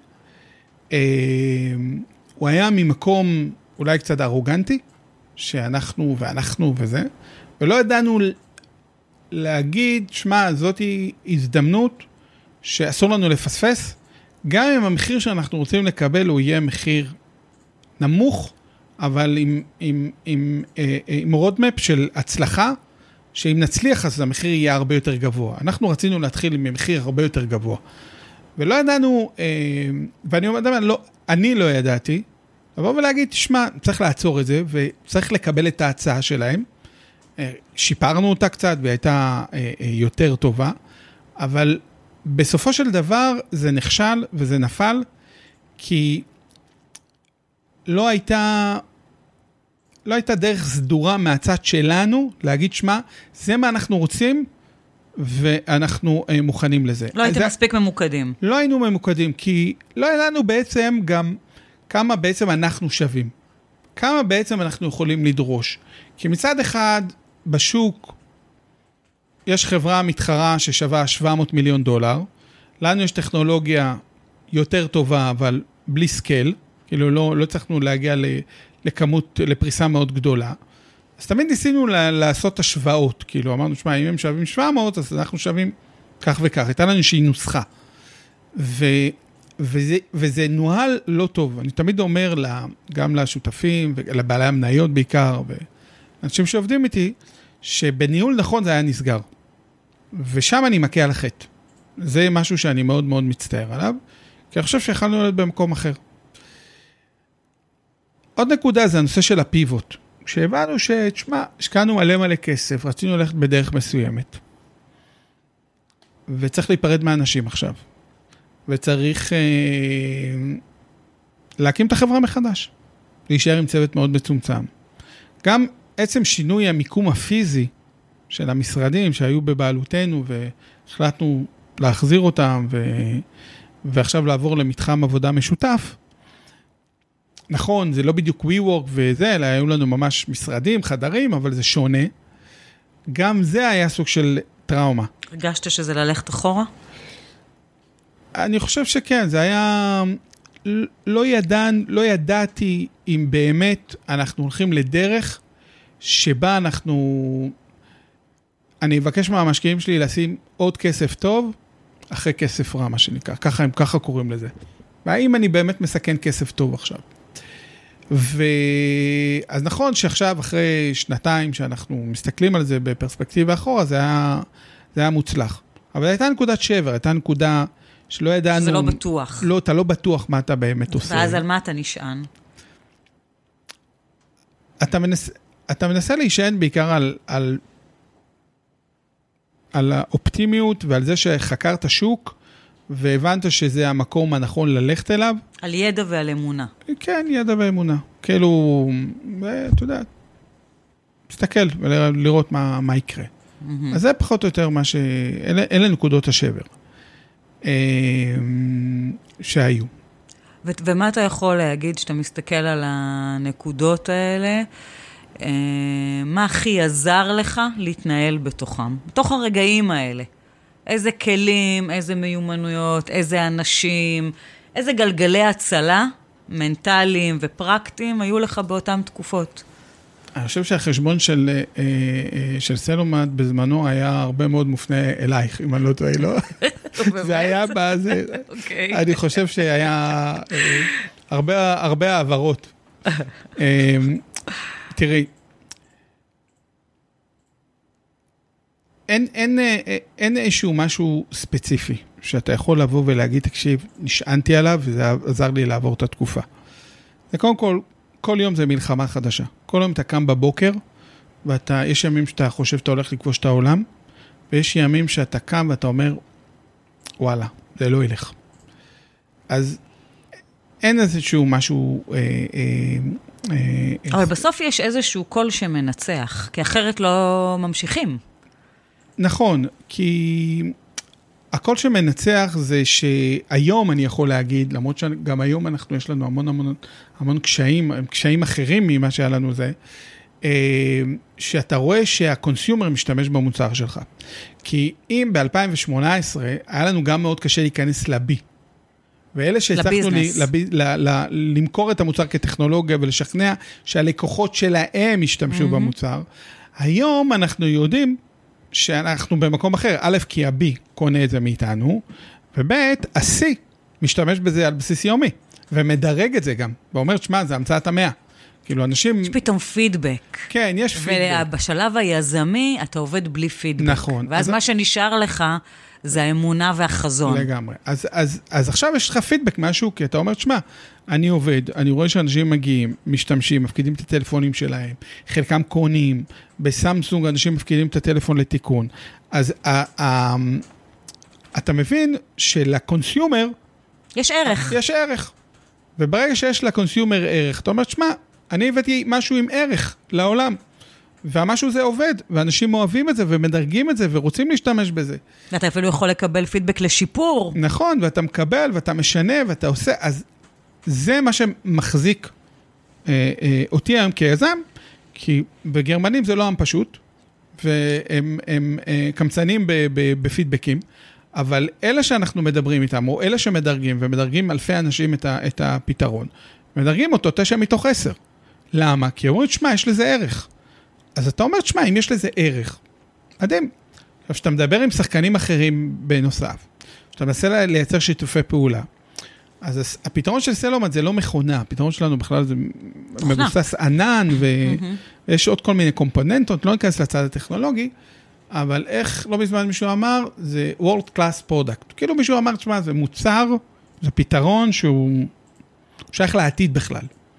הוא היה ממקום אולי קצת ארוגנטי, שאנחנו ואנחנו וזה, ולא ידענו להגיד, שמה, זאת היא הזדמנות שאסור לנו לפספס, גם אם המחיר שאנחנו רוצים לקבל הוא יהיה מחיר נמוך, אבל עם, עם, עם, עם רודמפ של הצלחה, שאם נצליח אז המחיר יהיה הרבה יותר גבוה. אנחנו רצינו להתחיל עם מחיר הרבה יותר גבוה. ולא ידענו, ואני אומר, לא, אני לא ידעתי, לבוא ולהגיד, תשמע, צריך לעצור את זה, וצריך לקבל את ההצעה שלהם. שיפרנו אותה קצת, והיא הייתה יותר טובה, אבל בסופו של דבר זה נכשל וזה נפל, כי לא הייתה, לא הייתה דרך סדורה מהצד שלנו, להגיד, שמה, זה מה אנחנו רוצים, ואנחנו מוכנים לזה. לא הייתם מספיק ממוקדים. לא היינו ממוקדים, כי לא ידענו בעצם גם כמה בעצם אנחנו שווים. כמה בעצם אנחנו יכולים לדרוש. כי מצד אחד, בשוק, יש חברה מתחרה ששווה שבע מאות מיליון דולר, לנו יש טכנולוגיה יותר טובה, אבל בלי סקל, כאילו לא, לא צריכנו להגיע לכמות, לפריסה מאוד גדולה, אז תמיד ניסינו לעשות השוואות, כאילו אמרנו, שמה, אם הם שווים שבע מאות, אז אנחנו שווים כך וכך, הייתה לנו שהיא נוסחה, ו, וזה, וזה נוהל לא טוב, אני תמיד אומר לה, גם לשותפים, ולבעלי המניות בעיקר, ואנשים שעובדים איתי, שבניהול נכון זה היה נסגר, ושם אני מכה על החטא, זה משהו שאני מאוד מאוד מצטער עליו, כי אני חושב שיכולנו להיות במקום אחר. עוד נקודה זה הנושא של הפיבוט, כשהבנו שתשמע, השקענו מלא מלא כסף, רצינו ללכת בדרך מסוימת, וצריך להיפרד מהאנשים עכשיו, וצריך אה, להקים את החברה מחדש, להישאר עם צוות מאוד מצומצם. גם עצם שינוי המיקום הפיזי של המשרדים שהיו בבעלותנו, והחלטנו להחזיר אותם, ו... ועכשיו לעבור למתחם עבודה משותף, נכון, זה לא בדיוק WeWork וזה, אלא היו לנו ממש משרדים, חדרים, אבל זה שונה. גם זה היה סוג של טראומה. הרגשת שזה ללכת אחורה? אני חושב שכן, זה היה... לא ידען, לא ידעתי אם באמת אנחנו הולכים לדרך שבה אנחנו... אני אבקש מהמשקיעים שלי לשים עוד כסף טוב, אחרי כסף רע, מה שנקרא. ככה הם ככה קוראים לזה. והאם אני באמת מסכן כסף טוב עכשיו? ו... אז נכון שעכשיו, אחרי שנתיים שאנחנו מסתכלים על זה בפרספקטיבה אחורה, זה היה, זה היה מוצלח. אבל הייתה נקודת שבר, הייתה נקודה שלא ידענו... שזה לא בטוח. לא, אתה לא בטוח מה אתה באמת עושה. ואז על מה אתה נשען? אתה מנסה, אתה מנסה להישען בעיקר על, על, על האופטימיות ועל זה שחקרת שוק, והבנת שזה המקום הנכון ללכת אליו. על ידע ועל אמונה. כן, ידע ואמונה. כאילו, אתה יודע, תסתכל ולראות מה, מה יקרה. Mm-hmm. אז זה פחות או יותר מה ש... אלה, אלה נקודות השבר. שהיו. ו- ומה אתה יכול להגיד שאתה מסתכל על הנקודות האלה? אה, מה הכי עזר לך להתנהל בתוכם? בתוך הרגעים האלה. איזה כלים, איזה מיומנויות, איזה אנשים, איזה גלגלי הצלה, מנטליים ופרקטיים היו לך באותן תקופות? אני חושב שהחשבון של, של סלומד בזמנו היה הרבה מאוד מופנה אלייך, אם אני לא טועה, לא? זה היה בזה. אני חושב שהיה הרבה, הרבה העברות. תראי, אין, אין, אין איזשהו משהו ספציפי שאתה יכול לבוא ולהגיד, תקשיב, נשענתי עליו וזה עזר לי לעבור את התקופה. זה קודם כל, כל יום זה מלחמה חדשה. כל יום אתה קם בבוקר, ואתה, יש ימים שאתה חושב שאתה הולך לכבוש את העולם, ויש ימים שאתה קם ואתה אומר, וואלה, זה לא ילך. אז אין איזשהו משהו... אה, אה, אה, אבל בסוף יש איזשהו קול שמנצח, כי אחרת לא ממשיכים. נכון, כי הקול שמנצח זה שהיום אני יכול להגיד, למרות שגם היום אנחנו יש לנו המון המון המון קשיים, קשיים אחרים ממה שהיה לנו זה, שאתה רואה שהקונסיומר משתמש במוצר שלך. כי אם ב-אלפיים שמונה עשרה היה לנו גם מאוד קשה להיכנס לבי, ואלה שהצלחנו למכור את המוצר כטכנולוגיה ולשכנע שהלקוחות שלהם ישתמשו במוצר, היום אנחנו יודעים שאנחנו במקום אחר, א', כי ה-B קונה את זה מאיתנו, וב', ה-C משתמש בזה על בסיס יומי, ומדרג את זה גם, ואומר, שמה, זה המצאת המאה. כאילו, אנשים... יש פתאום פידבק. כן, יש פידבק. ובשלב היזמי, אתה עובד בלי פידבק. נכון. ואז מה שנשאר לך, זה האמונה והחזון. לגמרי. אז, אז, אז עכשיו יש לך פידבק משהו, כי אתה אומר, שמה, אני עובד, אני רואה שאנשים מגיעים, משתמשים, מפקידים את הטלפונים שלהם, חלקם קונים, בסמסונג אנשים מפקידים את הטלפון לתיקון. אז ה, ה, אתה מבין שלקונסיומר... יש ערך. יש ערך. וברגע שיש לקונסיומר ערך, אתה אומר, שמה, אני הבאתי משהו עם ערך לעולם. והמשהו זה עובד, ואנשים אוהבים את זה, ומדרגים את זה, ורוצים להשתמש בזה. ואתה אפילו יכול לקבל פידבק לשיפור. נכון, ואתה מקבל, ואתה משנה, ואתה עושה, אז זה מה שמחזיק אה, אה, אותי היום כיזם, כי בגרמנים זה לא עם פשוט, והם הם, אה, קמצנים ב, ב, בפידבקים, אבל אלה שאנחנו מדברים איתם, או אלה שמדרגים, ומדרגים אלפי אנשים את, ה, את הפתרון, מדרגים אותו תשע מתוך עשר. למה? כי אומרים, שמה, יש לזה ערך. אז אתה אומר, שמה, אם יש לזה ערך, מדהים. עכשיו, שאתה מדבר עם שחקנים אחרים בנוסף, שאתה מנסה לייצר שיתופי פעולה, אז הפתרון של סלומד זה לא מכונה, הפתרון שלנו בכלל זה מבוסס ענן, ויש עוד כל מיני קומפוננטות, לא ניכנס לצד הטכנולוגי, אבל איך, לא בזמן מישהו אמר, זה World Class Product. כאילו מישהו אמר, שמה, זה מוצר, זה פתרון שהוא שייך לעתיד בכלל.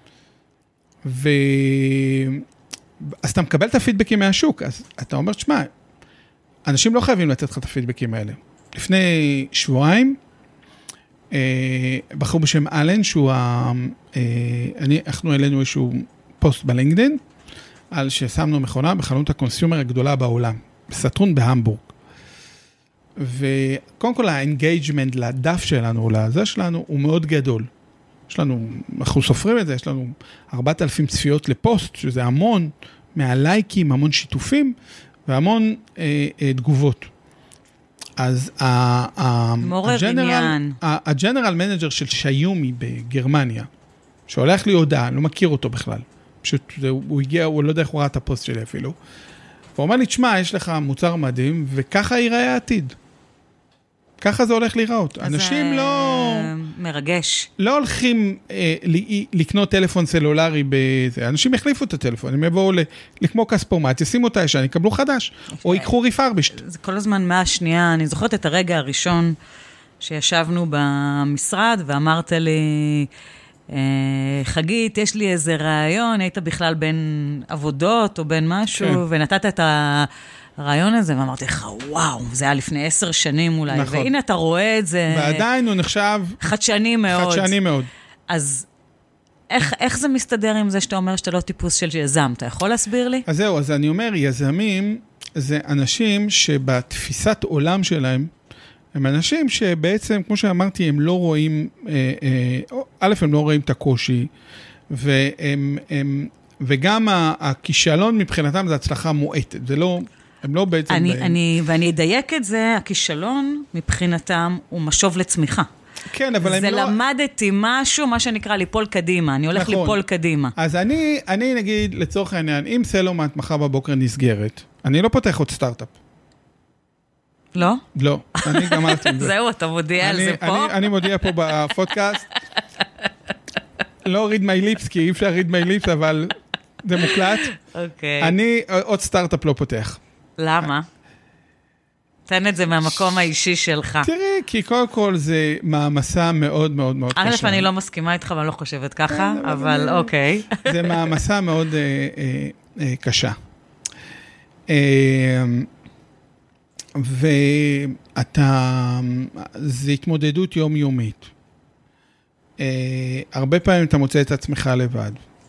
ו... אז אתה מקבל את הפידבקים מהשוק, אז אתה אומר, שמה, אנשים לא חייבים לתת לך את הפידבקים האלה. לפני שבועיים, בחור בשם אלן, שהוא, אני, אנחנו העלינו איזשהו פוסט בלינקדין, על ששמנו מכונה בחנות הקונסיומר הגדולה בעולם, בסטרון בהמבורג. וקודם כל האנגייג'מנט לדף שלנו, לזה שלנו, הוא מאוד גדול. יש לנו, אנחנו סופרים את זה, יש לנו ארבעת אלפים צפיות לפוסט, שזה המון מהלייקים, המון שיתופים, והמון אה, אה, תגובות. אז הג'נרל מנג'ר של שיומי בגרמניה, שהולך לי הודעה, אני לא מכיר אותו בכלל, פשוט הוא הגיע, הוא לא יודע איך הוא ראה את הפוסט שלי אפילו, הוא אומר לי, תשמע, יש לך מוצר מדהים, וככה ייראה העתיד. ככה זה הולך להיראות. אנשים לא... מרגש. לא הולכים אה, לקנות טלפון סלולרי בזה. אנשים יחליפו את הטלפון, הם יבואו לקמו כספומט, ישימו את הישן, יקבלו חדש, או ייקחו ריפרבישט. זה כל הזמן מהשנייה, אני זוכרת את הרגע הראשון שישבנו במשרד, ואמרת לי, חגית, יש לי איזה רעיון, היית בכלל בין עבודות או בין משהו, כן. ונתת את הרעיון הזה, ואמרתי לך, וואו, זה היה לפני עשר שנים אולי, נכון. והנה אתה רואה את זה. ועדיין הוא נחשב... חדשני מאוד. חדשני מאוד. אז איך, איך זה מסתדר עם זה שאתה אומר שאתה לא טיפוס של יזם? אתה יכול להסביר לי? אז זהו, אז אני אומר, יזמים זה אנשים שבתפיסת עולם שלהם, הם אנשים שבעצם, כמו שאמרתי, הם לא רואים, א', הם לא רואים את הקושי, והם, הם, וגם הכישלון מבחינתם זה הצלחה מועטת, זה לא, הם לא בעצם... אני, אני, ואני אדייק את זה, הכישלון מבחינתם הוא משוב לצמיחה. כן, אבל זה הם לא... למדתי משהו, מה שנקרא ליפול קדימה, אני הולך נכון. ליפול קדימה. אז אני, אני נגיד, לצורך העניין, אם סלומט מחר בבוקר נסגרת, אני לא פותח עוד סטארט-אפ. לא? לא, אני גמרתי עם זה. זהו, אתה מודיע על אני, זה פה? אני, אני מודיע פה בפודקאסט, לא read my lips, כי אי אפשר read my lips, אבל זה מוקלט. אוקיי. אני עוד סטארט-אפ לא פותח. למה? תן את זה מהמקום האישי שלך. תראי, כי קודם כל זה מעמסה מאוד מאוד מאוד קשה. א', אני לא מסכימה איתך, ואני לא חושבת ככה, אבל אוקיי. זה מעמסה מאוד קשה. ואתה, זה התמודדות יומיומית. הרבה פעמים אתה מוצא את עצמך לבד.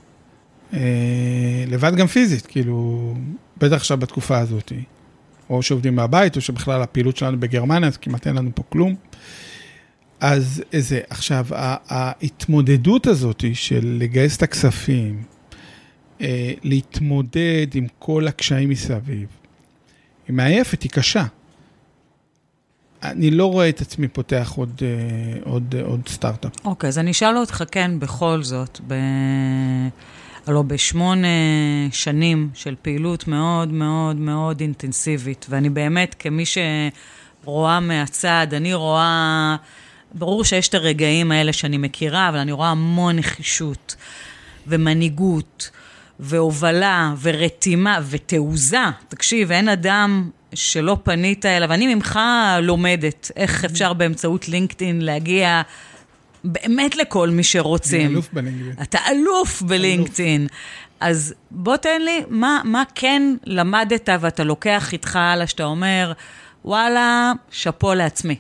לבד גם פיזית, כאילו, בטח עכשיו בתקופה הזאת. או שעובדים מהבית, או שבכלל הפעילות שלנו בגרמניה, אז כמעט אין לנו פה כלום. אז איזה, עכשיו, ההתמודדות הזאת של לגייס את הכספים, להתמודד עם כל הקשיים מסביב, היא מעייפת, היא קשה. אני לא רואה את עצמי פותח עוד, עוד, עוד סטארט-אפ. אוקיי, אז אני אשאל אותך, כן, בכל זאת, ב... הלוא בשמונה שנים של פעילות מאוד מאוד מאוד אינטנסיבית, ואני באמת, כמי שרואה מהצד, אני רואה, ברור שיש את הרגעים האלה שאני מכירה, אבל אני רואה המון נחישות, ומנהיגות, והובלה, ורתימה, ותעוזה. תקשיב, אין אדם שלא פנית אליו, ואני ממך לומדת איך אפשר באמצעות לינקדאין להגיע באמת לכל מי שרוצים. אני אלוף בלינקדאין. אתה אלוף בלינקדאין. אז בוא תן לי, מה, מה כן למדת ואתה לוקח איתך הלאה, שאתה אומר, וואלה, שפו לעצמי.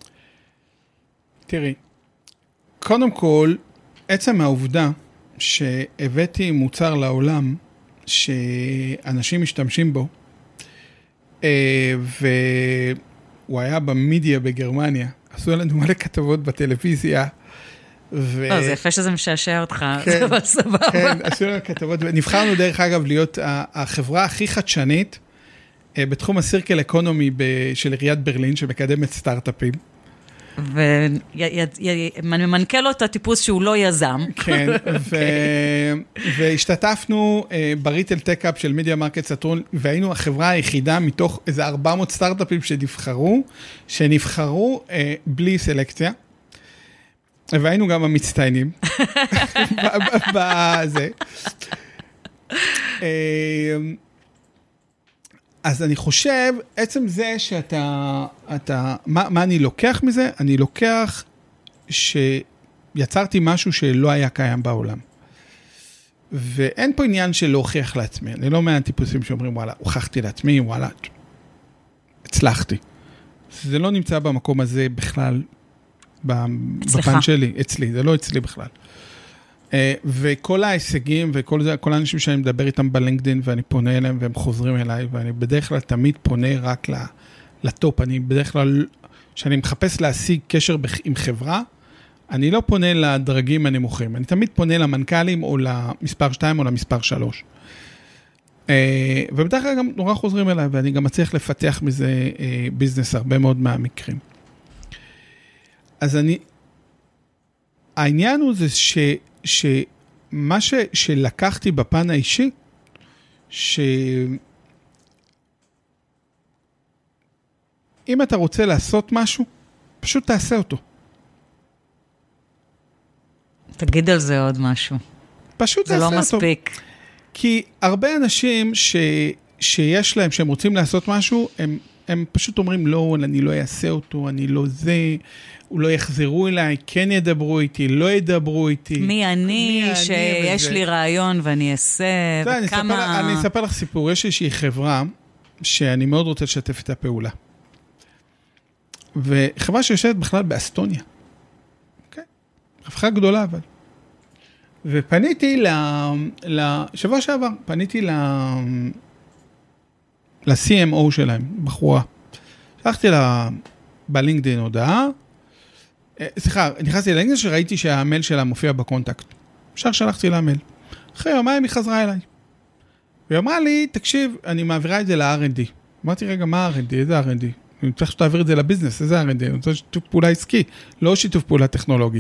תראי, קודם כל, עצם העובדה שהבאתי מוצר לעולם, שאנשים משתמשים בו, והוא היה במדיה בגרמניה, עשו לנו מלא כתבות בטלוויזיה, ו... לא, זה יפה שזה משעשע אותך, כן, אבל סבבה. כן, עשו לנו כתבות, ונבחרנו דרך אגב להיות החברה הכי חדשנית, בתחום הסירקל אקונומי של עיריית ברלין, שמקדמת סטארט-אפים. וממנכ"ל לו את הטיפוס שהוא לא יזם. כן, והשתתפנו בריטל טק-אפ של מדיה מרקט סטרון, והיינו החברה היחידה מתוך איזה ארבע מאות סטארט-אפים שנבחרו, שנבחרו בלי סלקציה, והיינו גם המצטיינים בזה. אז אני חושב, עצם זה שאתה, אתה, מה, מה אני לוקח מזה? אני לוקח שיצרתי משהו שלא היה קיים בעולם. ואין פה עניין של להוכיח לעצמי. אני לא מהטיפוסים שאומרים, וואלה, הוכחתי לעצמי, וואלה, הצלחתי. זה לא נמצא במקום הזה בכלל, בפן שלי, אצלי, זה לא אצלי בכלל. וכל ההישגים וכל זה, כל האנשים שאני מדבר איתם בלינקדאין, ואני פונה אליהם והם חוזרים אליי, ואני בדרך כלל תמיד פונה רק לטופ. אני בדרך כלל, כשאני מחפש להשיג קשר עם חברה, אני לא פונה לדרגים הנמוכים. אני תמיד פונה למנכ"לים או למספר שתיים או למספר שלוש. ובדרך כלל גם נורא חוזרים אליי, ואני גם מצליח לפתח מזה ביזנס הרבה מאוד מהמקרים. אז אני, העניין הוא זה ש... שמה ש, שלקחתי בפן האישי, שאם אתה רוצה לעשות משהו, פשוט תעשה אותו. תגיד על זה עוד משהו. פשוט תעשה אותו. זה לא מספיק. כי הרבה אנשים ש, שיש להם, שהם רוצים לעשות משהו, הם, הם פשוט אומרים, לא, אני לא אעשה אותו, אני לא זה... לא יחזרו אליי, כן ידברו איתי, לא ידברו איתי. מי אני, שיש לי רעיון ואני אעשה, וכמה... אני אספר לך סיפור, יש איזושהי חברה שאני מאוד רוצה לשתף את הפעולה. וחברה שיושבת בכלל באסטוניה. אוקיי? חברה גדולה אבל. ופניתי לשבוע שעבר, פניתי ל-סי אם או שלהם, בחורה. שלחתי לה בלינקדאין הודעה, סליחה, נכנסתי ללינקדאין שראיתי שהמייל שלה מופיע בקונטקט. אפשר שלחתי לה מייל. אחרי יומיים היא חזרה אליי. והיא אמרה לי, תקשיב, אני מעבירה את זה ל-אר אנד די. אמרתי, רגע, מה אר אנד די? איזה אר אנד די? אני צריך שתעביר את זה לביזנס, איזה אר אנד די? אני רוצה שיתוף פעולה עסקי, לא שיתוף פעולה טכנולוגי.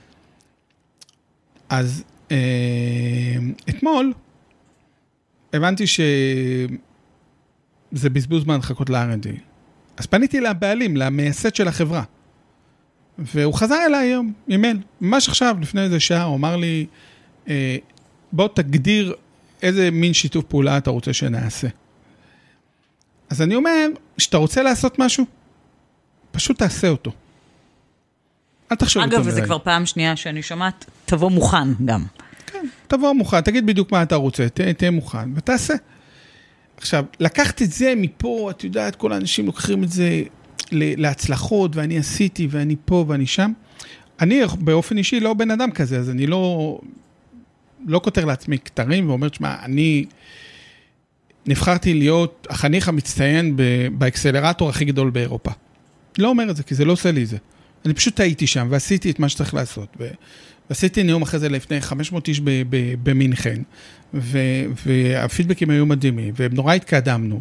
אז אה, אתמול הבנתי שזה בזבוז זמן לחכות ל-אר אנד די. אז פניתי לבעלים, למייסד של החברה. והוא חזר אליי היום, אימייל. ממש עכשיו, לפני איזה שעה, הוא אמר לי, אה, בוא תגדיר איזה מין שיתוף פעולה אתה רוצה שנעשה. אז אני אומר, שאתה רוצה לעשות משהו, פשוט תעשה אותו. אל תחשוב אותו. אגב, וזה כבר פעם שנייה שאני שומעת, תבוא מוכן גם. כן, תבוא מוכן, תגיד בדיוק מה אתה רוצה, תה, תה מוכן, ותעשה. עכשיו, לקחת את זה מפה, את יודעת, כל האנשים לוקחים את זה להצלחות, ואני עשיתי, ואני פה, ואני שם. אני באופן אישי לא בן אדם כזה, אז אני לא, לא כותר לעצמי כתרים, ואומר, שמה, אני נבחרתי להיות החניך המצטיין באקסלרטור הכי גדול באירופה. לא אומר את זה, כי זה לא עושה לי זה. אני פשוט הייתי שם, ועשיתי את מה שצריך לעשות, ועשיתי נאום אחרי זה לפני חמש מאות איש במינכן, והפידבקים היו מדהימים, ונורא התקדמנו,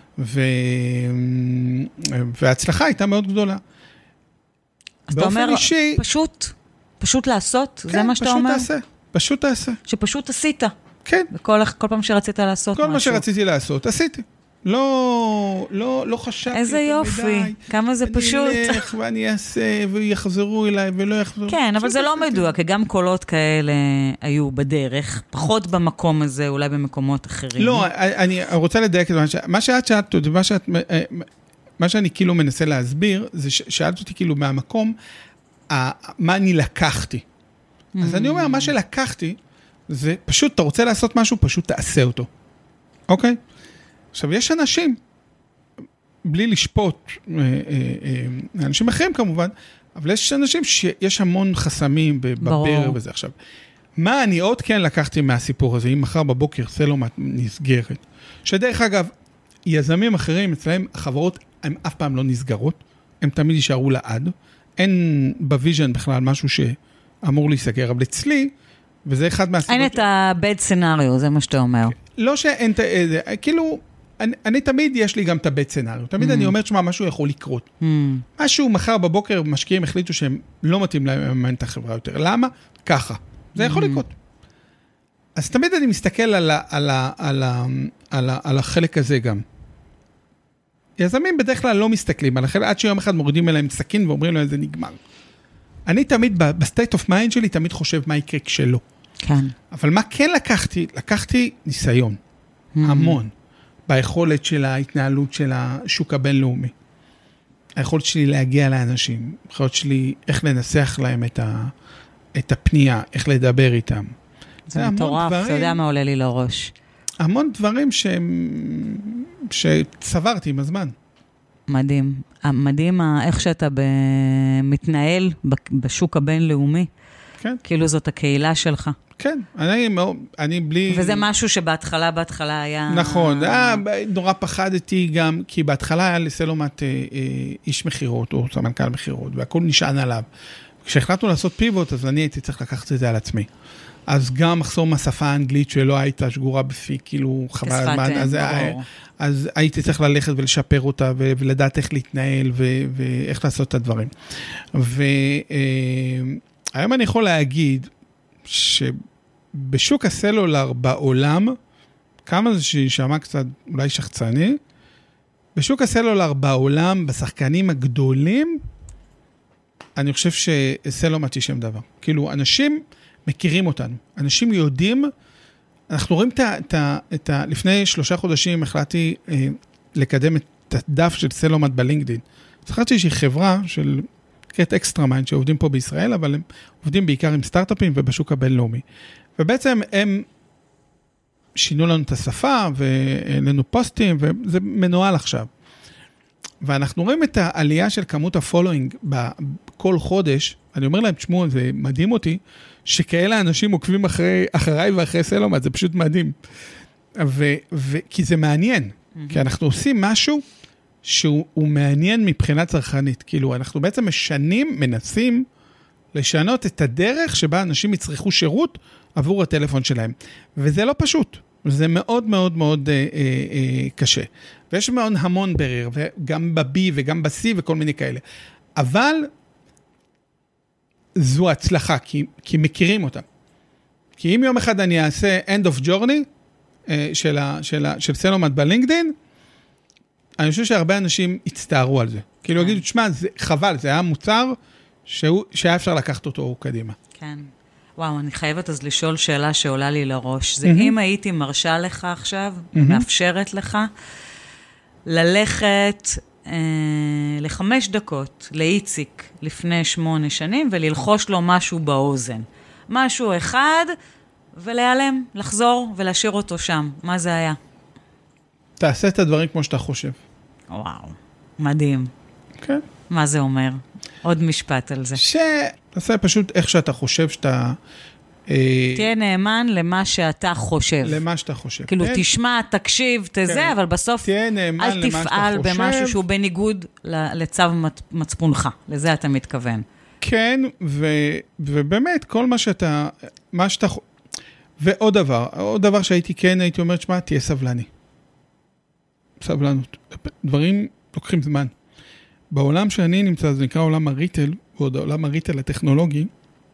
וההצלחה הייתה מאוד גדולה. אז אתה אומר, פשוט, פשוט לעשות, זה מה שאתה אומר? כן, פשוט תעשה, פשוט תעשה. שפשוט עשית. כן. וכל פעם שרצית לעשות משהו. כל מה שרציתי לעשות, עשיתי. לא, לא, לא חשבתי. איזה יופי, כמה זה פשוט. אני אלך ואני אעשה, ויחזרו אליי, ולא יחזרו. כן, אבל זה לא מדויק, כי גם קולות כאלה היו בדרך, פחות במקום הזה, אולי במקומות אחרים. לא, אני רוצה לדייק את מה שאת שאלת, מה שאני כאילו מנסה להסביר, זה שאלת אותי כאילו מהמקום, מה אני לקחתי. אז אני אומר, מה שלקחתי, זה פשוט, אתה רוצה לעשות משהו, פשוט תעשה אותו. אוקיי? עכשיו, יש אנשים, בלי לשפוט, אנשים אחרים כמובן, אבל יש אנשים שיש המון חסמים בבר וזה. עכשיו, מה אני עוד כן לקחתי מהסיפור הזה, אם מחר בבוקר סלומט נסגרת, שדרך אגב, יזמים אחרים אצלהם, החברות, הן אף פעם לא נסגרות, הן תמיד יישארו לעד, אין בוויז'ן בכלל משהו שאמור להיסגר, אבל אצלי, וזה אחד מהסיבות... אין את הבד סנריו, זה מה שאתה אומר. לא שאין, כאילו, אני, אני תמיד, יש לי גם את הבד סנריו. תמיד mm. אני אומר שמה, משהו יכול לקרות. Mm. משהו מחר בבוקר, משקיעים החליטו שהם לא מתאים לממן את החברה יותר. למה? ככה. זה יכול mm. לקרות. אז תמיד אני מסתכל על, ה, על, ה, על, ה, על, ה, על החלק הזה גם. יזמים בדרך כלל לא מסתכלים על החלק, עד שיום אחד מורידים אליהם סכין ואומרים להם, זה נגמר. אני תמיד, בסטייט אוף מיינד שלי, תמיד חושב מה יקרה כשלא. כן. אבל מה כן לקחתי? לקחתי ניסיון. Mm-hmm. המון. ביכולת של ההתנהלות של השוק הבינלאומי. היכולת שלי להגיע לאנשים. היכולת שלי איך לנסח להם את, ה, את הפנייה, איך לדבר איתם. זה מטורף, אתה יודע מה עולה לי לראש. המון דברים שהם, שצברתי עם הזמן. מדהים. מדהים איך שאתה מתנהל בשוק הבינלאומי. כן. כאילו זאת הקהילה שלך. כן, אני, אני בלי... וזה משהו שבהתחלה, בהתחלה היה... נכון, היה, נורא פחדתי גם, כי בהתחלה היה לסלומט אה, אה, איש מחירות, או סמנכ"ל מחירות, והכל נשען עליו. כשהחלטנו לעשות פיבוט, אז אני הייתי צריך לקחת את זה על עצמי. אז גם מחסור מהשפה האנגלית שלא הייתה שגורה בפי, כאילו חבל הזמן, אז, אז הייתי צריך ללכת ולשפר אותה, ולדעת איך להתנהל, ו- ואיך לעשות את הדברים. והיום אני יכול להגיד, שבשוק הסלולר בעולם, כמה זה שישמע קצת אולי שחצני, בשוק הסלולר בעולם, בשחקנים הגדולים, אני חושב שסלומט היא שם דבר. כאילו, אנשים מכירים אותנו. אנשים יודעים, אנחנו רואים את ה... את ה, את ה לפני שלושה חודשים החלטתי אה, לקדם את הדף של סלומט בלינקדין. זכרתי שהיא חברה של קט אקסטרה מיינד שעובדים פה בישראל, אבל הם עובדים בעיקר עם סטארט-אפים ובשוק הבינלאומי. ובעצם הם שינו לנו את השפה ולנו פוסטים, וזה מנוהל עכשיו. ואנחנו רואים את העלייה של כמות הפולואינג בכל חודש, אני אומר להם, תשמעו, זה מדהים אותי, שכאלה אנשים עוקבים אחרי, אחריי ואחרי סלומט, זה פשוט מדהים. ו, ו, כי זה מעניין, mm-hmm. כי אנחנו עושים משהו שהוא מעניין מבחינה צרכנית. כאילו, אנחנו בעצם משנים, מנסים לשנות את הדרך שבה אנשים יצריכו שירות עבור הטלפון שלהם. וזה לא פשוט. זה מאוד מאוד מאוד אה, אה, קשה. ויש מאוד המון בריר, וגם ב-B וגם ב-C וכל מיני כאלה. אבל זו הצלחה, כי, כי מכירים אותם. כי אם יום אחד אני אעשה end of journey אה, של, ה, של, ה, של סלומט בלינקדין, אני חושב שהרבה אנשים הצטערו על זה. כאילו יגידו, תשמע, זה חבל, זה היה מוצר שהוא, שהיה אפשר לקחת אותו קדימה. כן. וואו, אני חייבת אז לשאול שאלה שעולה לי לראש. זה אם הייתי מרשה לך עכשיו, מאפשרת לך, ללכת אה, לחמש דקות לאיציק לפני שמונה שנים, וללחוש לו משהו באוזן. משהו אחד, ולהיעלם, לחזור ולהשאיר אותו שם. מה זה היה? תעשה את הדברים כמו שאתה חושב. וואו, מדהים. כן. מה זה אומר? עוד משפט על זה. שתעשה פשוט איך שאתה חושב שאתה... תהיה נאמן למה שאתה חושב. למה שאתה חושב. כאילו, תשמע, תקשיב, תזה, אבל בסוף אל תפעל במשהו שהוא בניגוד לצו מצפונך. לזה אתה מתכוון. כן, ובאמת, כל מה שאתה... מה שאתה... ועוד דבר, עוד דבר שהייתי כן, הייתי אומר, שמה, תהיה סבלני. סבלנות. דברים לוקחים זמן. בעולם שאני נמצא, זה נקרא עולם הריטל, ועוד העולם הריטל הטכנולוגי,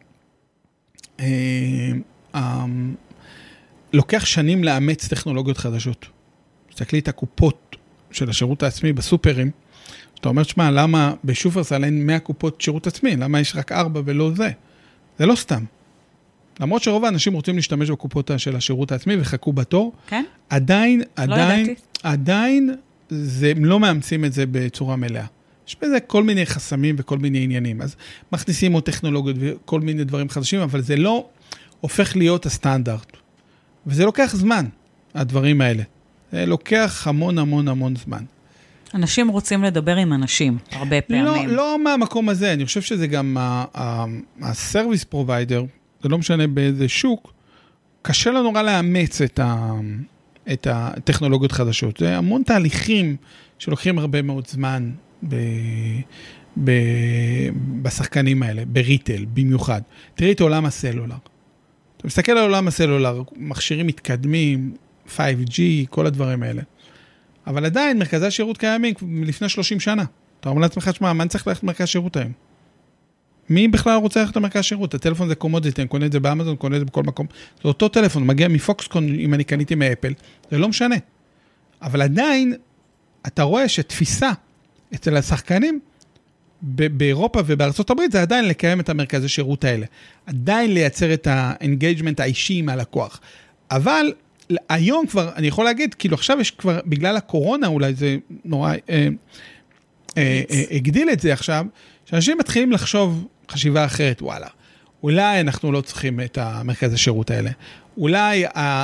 אה, אה, לוקח שנים לאמץ טכנולוגיות חדשות. תסתכלי את הקופות של השירות העצמי בסופרים, שאתה אומר, שמה, למה בשופרסל אין מאה קופות שירות עצמי? למה יש רק ארבע ולא זה? זה לא סתם. למרות שרוב האנשים רוצים להשתמש בקופות של השירות העצמי וחכו בתור, כן? עדיין, עדיין, עדיין, זה, הם לא מאמצים את זה בצורה מלאה. יש בזה כל מיני חסמים וכל מיני עניינים. אז מכניסים עוד טכנולוגיות וכל מיני דברים חדשים, אבל זה לא הופך להיות הסטנדרט. וזה לוקח זמן, הדברים האלה. זה לוקח המון המון המון זמן. אנשים רוצים לדבר עם אנשים, הרבה פעמים. לא, לא מהמקום הזה. אני חושב שזה גם הסרוויס פרוביידר, זה לא משנה באיזה שוק, קשה לו נורא לאמץ את, ה, את הטכנולוגיות חדשות. זה המון תהליכים שלוקחים הרבה מאוד זמן ב, ב, בשחקנים האלה, בריטל, במיוחד. תראי את עולם הסלולר. אתה מסתכל על עולם הסלולר, מכשירים מתקדמים, פייב ג'י, כל הדברים האלה. אבל עדיין מרכזי השירות קיימים לפני שלושים שנה. אתה אומר לעצמך, שמה, מה אני צריך ללכת למרכז שירות היום? מי בכלל רוצה ללכת למרכז שירות? הטלפון זה קומודיטי, אני קונה את זה באמזון, קונה את זה בכל מקום. זה אותו טלפון, מגיע מפוקסקון אם אני קניתי מאפל, זה לא משנה. אבל עדיין, אתה רואה שתפיסה אצל השחקנים, באירופה ובארצות הברית, זה עדיין לקיים את המרכזי שירות האלה. עדיין לייצר את האנגייג'מנט האישי עם הלקוח. אבל היום כבר, אני יכול להגיד, כאילו עכשיו יש כבר, בגלל הקורונה, אולי זה נורא, אה, אה, אה, הגדיל את זה עכשיו, שאנשים מתחילים לחשוב חשיבה אחרת, וואלה, אולי אנחנו לא צריכים את המרכז השירות האלה. אולי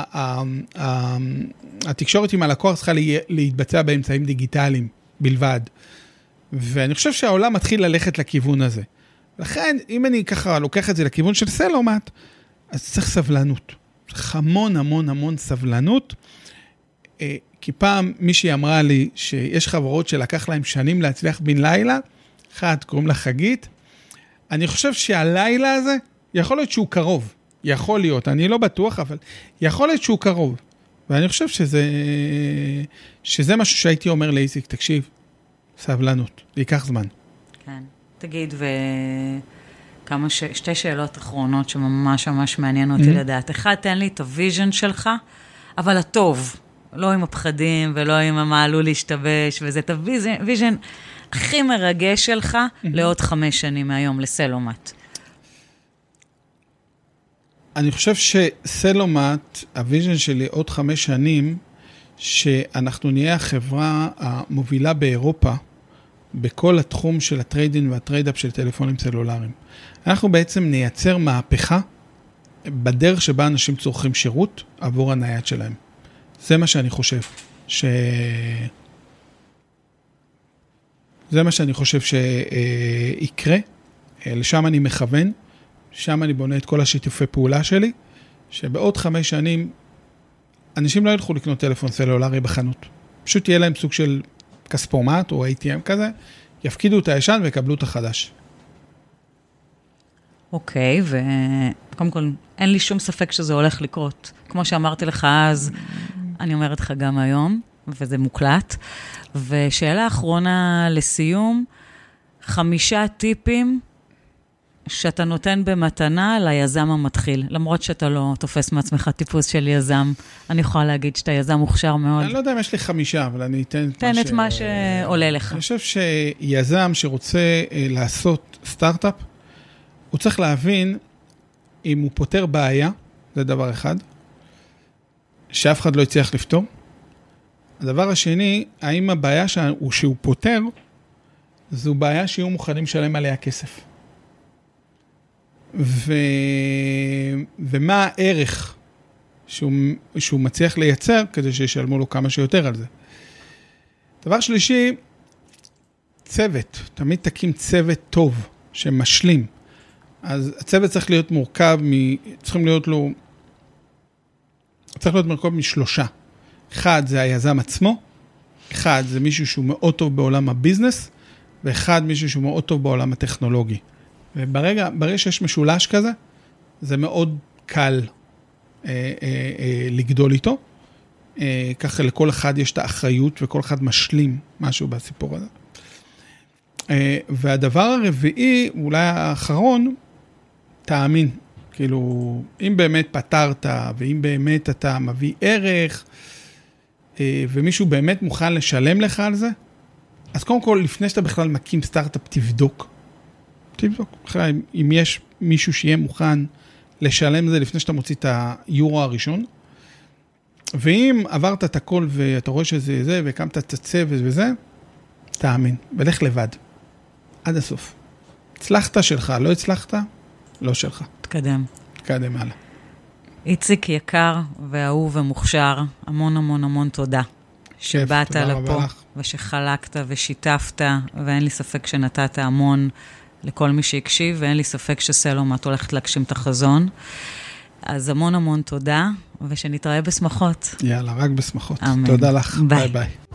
התקשורת עם הלקוח צריכה להתבצע באמצעים דיגיטליים בלבד. ואני חושב שהעולם מתחיל ללכת לכיוון הזה. לכן, אם אני ככה לוקח את זה לכיוון של סלומט, אז צריך סבלנות. צריך המון המון המון סבלנות. כי פעם מישהי אמרה לי שיש חברות שלקח להם שנים להצליח בן לילה, אחד, קוראים לה חגית. אני חושב שהלילה הזה, יכול להיות שהוא קרוב. יכול להיות, אני לא בטוח, אבל יכול להיות שהוא קרוב. ואני חושב שזה, שזה משהו שהייתי אומר לאיציק, תקשיב, סבלנות, זה ייקח זמן. כן. תגיד, וכמה ש... שתי שאלות אחרונות שממש ממש מעניין אותי mm-hmm. לדעת. אחד, תן לי את הוויז'ן שלך, אבל הטוב, לא עם הפחדים ולא עם מה עלול להשתבש, וזה את הוויז'ן הכי מרגש שלך mm-hmm. לעוד חמש שנים מהיום, לסלומט. אני חושב שסלומט, הוויז'ן שלי עוד חמש שנים, שאנחנו נהיה החברה המובילה באירופה, בכל התחום של הטריידין והטריידאפ של טלפונים סלולריים. אנחנו בעצם נייצר מהפכה בדרך שבה אנשים צורכים שירות עבור הנייד שלהם. זה מה שאני חושב ש... זה מה שאני חושב שיקרה. לשם אני מכוון, שם אני בונה את כל השיתופי פעולה שלי, שבעוד חמש שנים אנשים לא ילכו לקנות טלפון סלולרי בחנות. פשוט יהיה להם סוג של כספומט או איי טי אם כזה, יפקידו את הישן ויקבלו את החדש. אוקיי, וקודם כל, אין לי שום ספק שזה הולך לקרות. כמו שאמרתי לך אז, אני אומרת לך גם היום, וזה מוקלט. ושאלה אחרונה לסיום, חמישה טיפים שאתה נותן במתנה ליזם המתחיל, למרות שאתה לא תופס מעצמך טיפוס של יזם. אני יכולה להגיד שאתה יזם מוכשר מאוד. אני לא יודע אם יש לי חמישה, אבל אני אתן את תן את מה שעולה לך. אני חושב שיזם שרוצה לעשות סטארט-אפ, הוא צריך להבין אם הוא פותר בעיה, זה דבר אחד, שאף אחד לא יצליח לפתור. הדבר השני, האם הבעיה שהוא, שהוא פותר, זו בעיה שיהיו מוכנים לשלם עליה כסף. ו... ומה הערך שהוא, שהוא מצליח לייצר, כדי שישלמו לו כמה שיותר על זה. דבר שלישי, צוות. תמיד תקים צוות טוב, שמשלים. אז הצוות צריך להיות מורכב, מ... צריכים להיות לו, צריך להיות מורכב משלושה. אחד זה היזם עצמו, אחד זה מישהו שהוא מאוד טוב בעולם הביזנס, ואחד מישהו שהוא מאוד טוב בעולם הטכנולוגי. וברגע, ברגע שיש משולש כזה, זה מאוד קל אה, אה, אה, לגדול איתו. אה, ככה לכל אחד יש את האחריות, וכל אחד משלים משהו בסיפור הזה. אה, והדבר הרביעי, אולי האחרון, תאמין. כאילו, אם באמת פתרת, ואם באמת אתה מביא ערך, אה, ומישהו באמת מוכן לשלם לך על זה, אז קודם כל, לפני שאתה בכלל מקים סטארט-אפ, תבדוק. תבדוק. אחרי, אם יש מישהו שיהיה מוכן לשלם זה לפני שאתה מוציא את היורו הראשון, ואם עברת את הכל ואתה רואה שזה זה, והקמת את הצוות וזה, תאמין, ולך לבד. עד הסוף. הצלחת שלך, לא הצלחת, לא שלך. תקדם. תקדם הלאה. איציק יקר ואהוב ומוכשר, המון המון המון תודה. שבאת לפה ושחלקת ושיתפת, ואין לי ספק שנתת המון לכל מי שהקשיב, ואין לי ספק שסלומט הולכת להגשים את החזון. אז המון המון תודה, ושנתראה בשמחות. יאללה, רק בשמחות. אמן. תודה לך. ביי. ביי ביי.